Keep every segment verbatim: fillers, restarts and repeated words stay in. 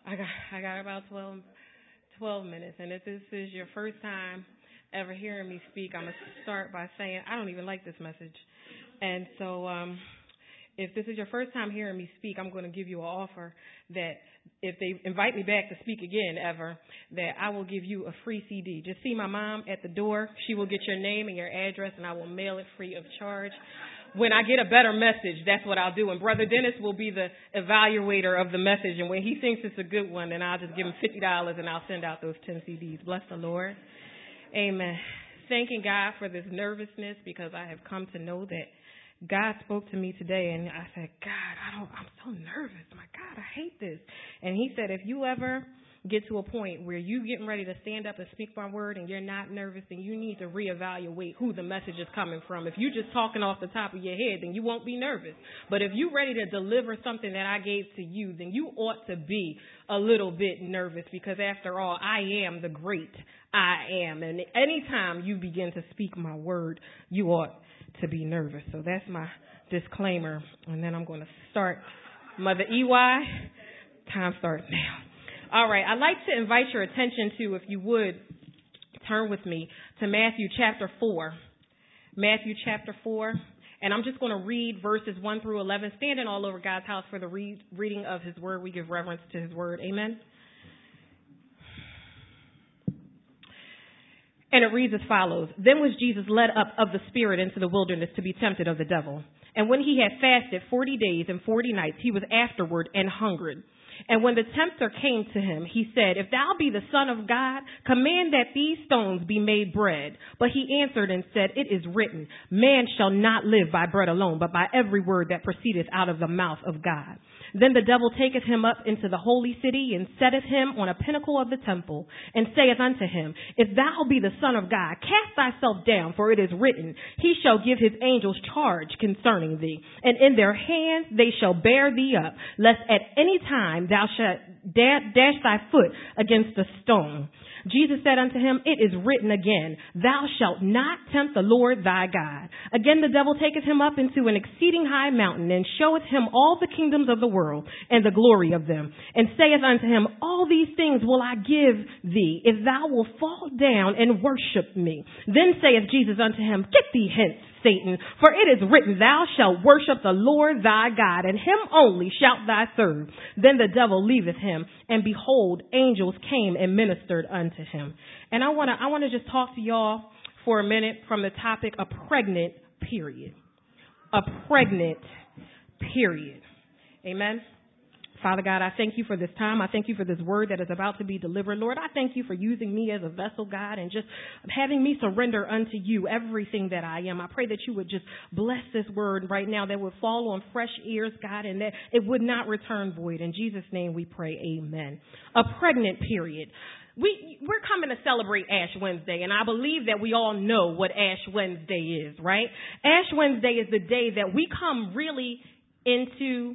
I got I got about twelve, twelve minutes, and if this is your first time ever hearing me speak, I'm going to start by saying I don't even like this message. And so um, if this is your first time hearing me speak, I'm going to give you an offer that if they invite me back to speak again ever, that I will give you a free C D. Just see my mom at the door. She will get your name and your address, and I will mail it free of charge. When I get a better message, that's what I'll do. And Brother Dennis will be the evaluator of the message. And when he thinks it's a good one, then I'll just give him fifty dollars and I'll send out those ten C Ds. Bless the Lord. Amen. Thanking God for this nervousness, because I have come to know that God spoke to me today, and I said, God, I don't, I'm so nervous. My God, I hate this. And he said, if you ever get to a point where you getting ready to stand up and speak my word and you're not nervous, then you need to reevaluate who the message is coming from. If you're just talking off the top of your head, then you won't be nervous. But if you're ready to deliver something that I gave to you, then you ought to be a little bit nervous, because after all, I am the great I am. And anytime you begin to speak my word, you ought to be nervous. So that's my disclaimer. And then I'm going to start. Mother E Y, time starts now. All right, I'd like to invite your attention to, if you would, turn with me to Matthew chapter four. Matthew chapter four. And I'm just going to read verses one through eleven, standing all over God's house for the read, reading of his word. We give reverence to his word. Amen. And it reads as follows. Then was Jesus led up of the Spirit into the wilderness to be tempted of the devil. And when he had fasted forty days and forty nights, he was afterward and hungered. And when the tempter came to him, he said, if thou be the Son of God, command that these stones be made bread. But he answered and said, it is written, man shall not live by bread alone, but by every word that proceedeth out of the mouth of God. Then the devil taketh him up into the holy city, and setteth him on a pinnacle of the temple, and saith unto him, if thou be the Son of God, cast thyself down, for it is written, he shall give his angels charge concerning thee, and in their hands they shall bear thee up, lest at any time thou shalt dash thy foot against a stone. Jesus said unto him, it is written again, thou shalt not tempt the Lord thy God. Again the devil taketh him up into an exceeding high mountain, and showeth him all the kingdoms of the world and the glory of them, and saith unto him, all these things will I give thee, if thou wilt fall down and worship me. Then saith Jesus unto him, get thee hence, Satan, for it is written, thou shalt worship the Lord thy God, and him only shalt thou serve. Then the devil leaveth him, and behold, angels came and ministered unto him. And I want to I want to just talk to y'all for a minute from the topic, a pregnant period. A pregnant period. Amen. Father God, I thank you for this time. I thank you for this word that is about to be delivered. Lord, I thank you for using me as a vessel, God, and just having me surrender unto you everything that I am. I pray that you would just bless this word right now, that would fall on fresh ears, God, and that it would not return void. In Jesus' name we pray, amen. A pregnant period. We, we're coming to celebrate Ash Wednesday, and I believe that we all know what Ash Wednesday is, right? Ash Wednesday is the day that we come really into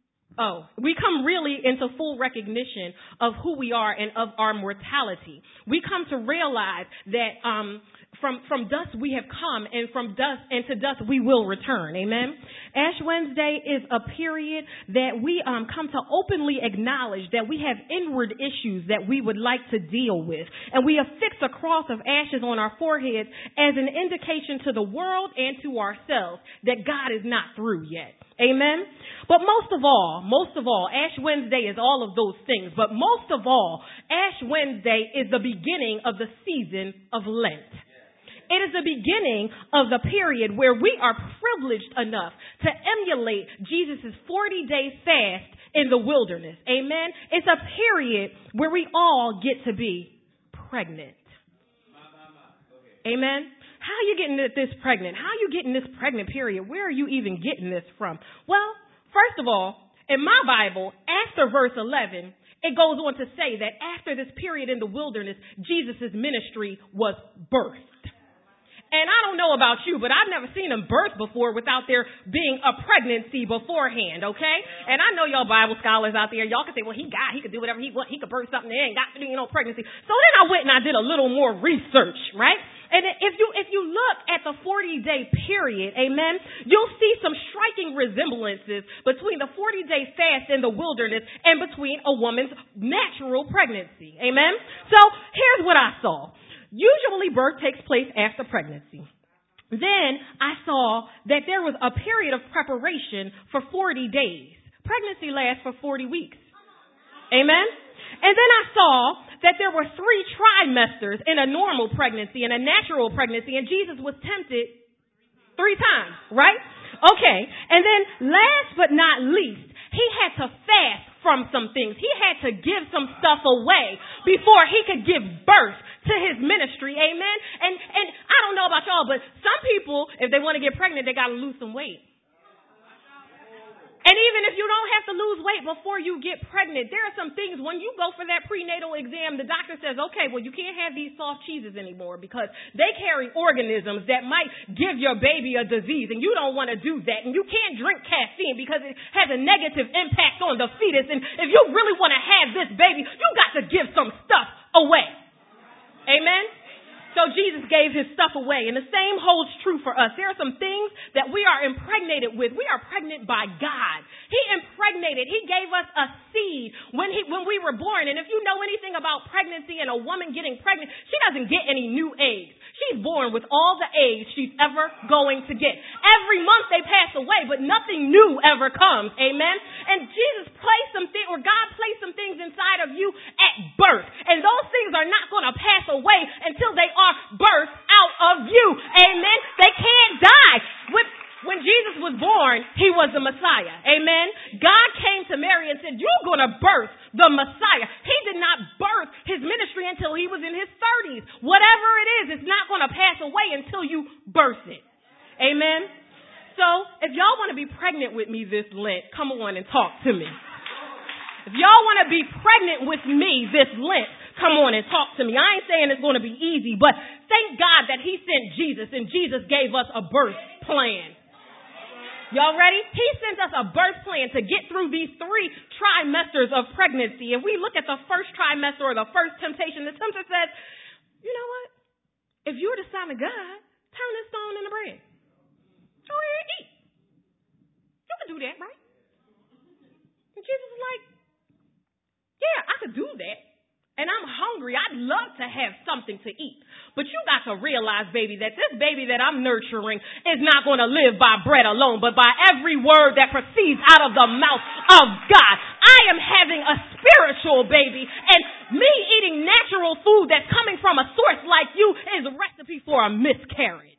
Oh, we come really into full recognition of who we are and of our mortality. We come to realize that um, from from dust we have come, and from dust and to dust we will return. Amen. Ash Wednesday is a period that we um, come to openly acknowledge that we have inward issues that we would like to deal with, and we affix a cross of ashes on our foreheads as an indication to the world and to ourselves that God is not through yet. Amen. But most of all, most of all, Ash Wednesday is all of those things. But most of all, Ash Wednesday is the beginning of the season of Lent. It is the beginning of the period where we are privileged enough to emulate Jesus' forty-day fast in the wilderness. Amen. It's a period where we all get to be pregnant. Amen. How are you getting this pregnant? How are you getting this pregnant period? Where are you even getting this from? Well, first of all, in my Bible, after verse eleven, it goes on to say that after this period in the wilderness, Jesus' ministry was birthed. And I don't know about you, but I've never seen him birth before without there being a pregnancy beforehand, okay? And I know y'all Bible scholars out there, y'all can say, well, he got, he could do whatever he want, he could birth something, there ain't got to be no pregnancy. So then I went and I did a little more research, right? And if you if you look at the forty-day period, amen, you'll see some striking resemblances between the forty-day fast in the wilderness and between a woman's natural pregnancy, amen. So here's what I saw. Usually birth takes place after pregnancy. Then I saw that there was a period of preparation for forty days. Pregnancy lasts for forty weeks, amen. And then I saw that there were three trimesters in a normal pregnancy and a natural pregnancy, and Jesus was tempted three times, right? Okay. And then last but not least, he had to fast from some things. He had to give some stuff away before he could give birth to his ministry, amen? And and I don't know about y'all, but some people, if they want to get pregnant, they got to lose some weight. And even if you don't have to lose weight before you get pregnant, there are some things when you go for that prenatal exam, the doctor says, okay, well, you can't have these soft cheeses anymore because they carry organisms that might give your baby a disease, and you don't want to do that. And you can't drink caffeine because it has a negative impact on the fetus. And if you really want to have this baby, you got to give some stuff away. Amen? So Jesus gave his stuff away. And the same holds true for us. There are some things that we are impregnated with. We are pregnant by God. He impregnated. He gave us a seed when he when we were born. And if you know anything about pregnancy and a woman getting pregnant, she doesn't get any new eggs. She's born with all the eggs she's ever going to get. Every month they pass away, but nothing new ever comes. Amen? And Jesus placed some things, or God placed some things inside of you at birth. And those things are not going to pass away until they are birthed out of you. Amen? They can't die. With When Jesus was born, he was the Messiah. Amen? God came to Mary and said, you're going to birth the Messiah. He did not birth his ministry until he was in his thirties. Whatever it is, it's not going to pass away until you birth it. Amen? So, if y'all want to be pregnant with me this Lent, come on and talk to me. If y'all want to be pregnant with me this Lent, come on and talk to me. I ain't saying it's going to be easy, but thank God that he sent Jesus, and Jesus gave us a birth plan. Y'all ready? He sent us a birth plan to get through these three trimesters of pregnancy. And we look at the first trimester or the first temptation. The tempter says, you know what? If you're the Son of God, turn this stone into bread. Go ahead and eat. You can do that, right? And Jesus was like, yeah, I could do that. And I'm hungry. I'd love to have something to eat. But you got to realize, baby, that this baby that I'm nurturing is not going to live by bread alone, but by every word that proceeds out of the mouth of God. I am having a spiritual baby, and me eating natural food that's coming from a source like you is a recipe for a miscarriage.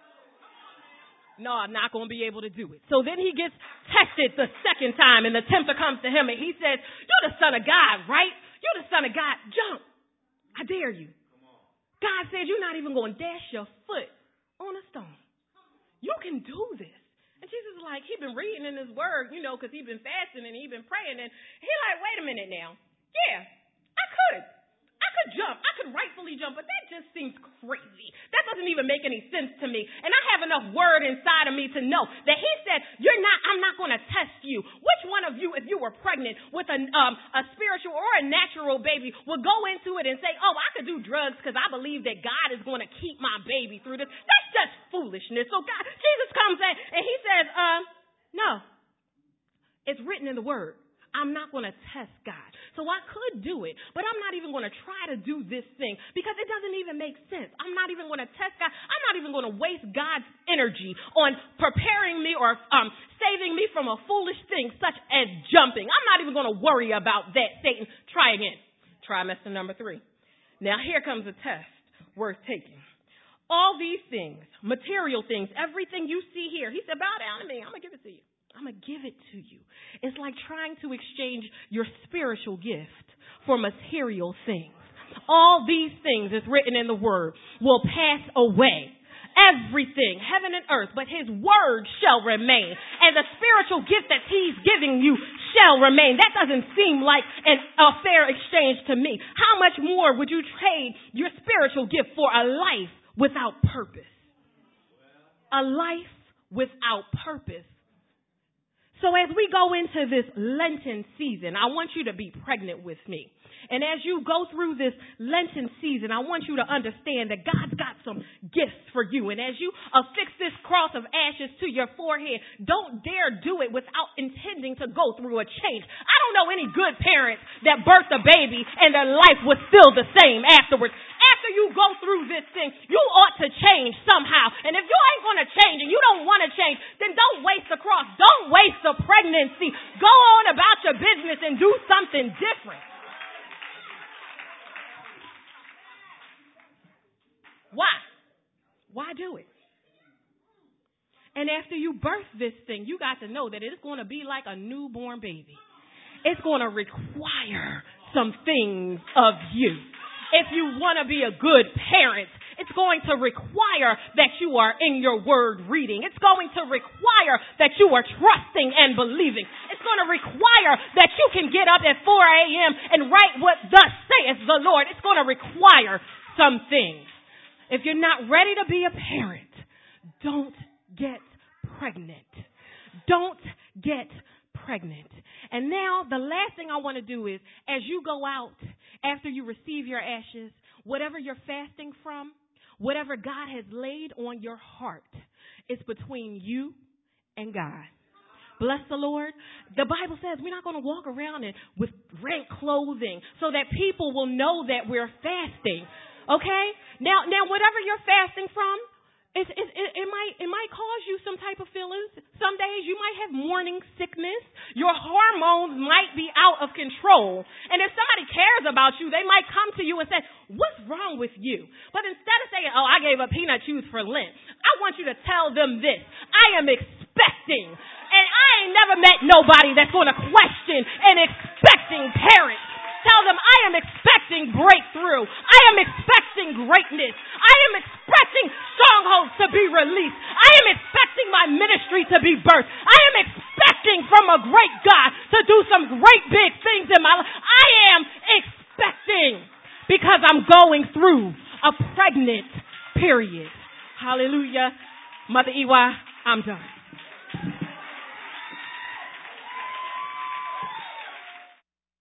No, I'm not going to be able to do it. So then he gets tested the second time, and the tempter comes to him, and he says, you're the Son of God, right? You're the Son of God. Jump. I dare you. God says you're not even going to dash your foot on a stone. You can do this. And Jesus is like, he's been reading in his word, you know, because he's been fasting and he's been praying. And he's like, wait a minute now. Yeah, I could. I could jump. I could rightfully jump, but that just seems crazy. That doesn't even make any sense to me. And I have enough word inside of me to know that he said, you're not, I'm not going to test you. Which one of you, if you were pregnant with a, um, a spiritual or a natural baby, would go into it and say, oh, I could do drugs because I believe that God is going to keep my baby through this? That's just foolishness. So God, Jesus comes in and he says, um, no, it's written in the word. I'm not going to test God. So I could do it, but I'm not even going to try to do this thing because it doesn't even make sense. I'm not even going to test God. I'm not even going to waste God's energy on preparing me or um, saving me from a foolish thing such as jumping. I'm not even going to worry about that, Satan. Try again. Trimester number three. Now here comes a test worth taking. All these things, material things, everything you see here. He said, bow down to me. I'm going to give it to you. I'm going to give it to you. It's like trying to exchange your spiritual gift for material things. All these things, is written in the word, will pass away. Everything, heaven and earth, but his word shall remain. And the spiritual gift that he's giving you shall remain. That doesn't seem like an, a fair exchange to me. How much more would you trade your spiritual gift for a life without purpose? A life without purpose. So as we go into this Lenten season, I want you to be pregnant with me. And as you go through this Lenten season, I want you to understand that God's got some gifts for you. And as you affix this cross of ashes to your forehead, don't dare do it without intending to go through a change. I don't know any good parents that birthed a baby and their life was still the same afterwards. After you go through this thing, you ought to change somehow. And if you ain't going to change and you don't want to change, then don't waste the cross. Don't waste the pregnancy. Go on about your business and do something different. Why? Why do it? And after you birth this thing, you got to know that it's going to be like a newborn baby. It's going to require some things of you. If you want to be a good parent, it's going to require that you are in your word reading. It's going to require that you are trusting and believing. It's going to require that you can get up at four a.m. and write what thus saith the Lord. It's going to require some things. If you're not ready to be a parent, don't get pregnant. Don't get pregnant. And now the last thing I want to do is, as you go out, after you receive your ashes, whatever you're fasting from, whatever God has laid on your heart, it's between you and God. Bless the Lord. The Bible says we're not going to walk around in, with rent clothing so that people will know that we're fasting. Okay? Now, now, whatever you're fasting from, it, it, it, it might it might cause you some type of feelings. Some days you might have morning sickness. Your hormones might be out of control. And if somebody cares about you, they might come to you and say, what's wrong with you? But instead of saying, oh, I gave up peanut chews for Lent, I want you to tell them this. I am expecting. And I ain't never met nobody that's going to question an expecting parent. Tell them I am expecting breakthrough. I am expecting greatness. I am expecting strongholds to be released. I am expecting my ministry to be birthed. I am expecting from a great God to do some great big things in my life. I am expecting because I'm going through a pregnant period. Hallelujah. Mother Iwa, I'm done.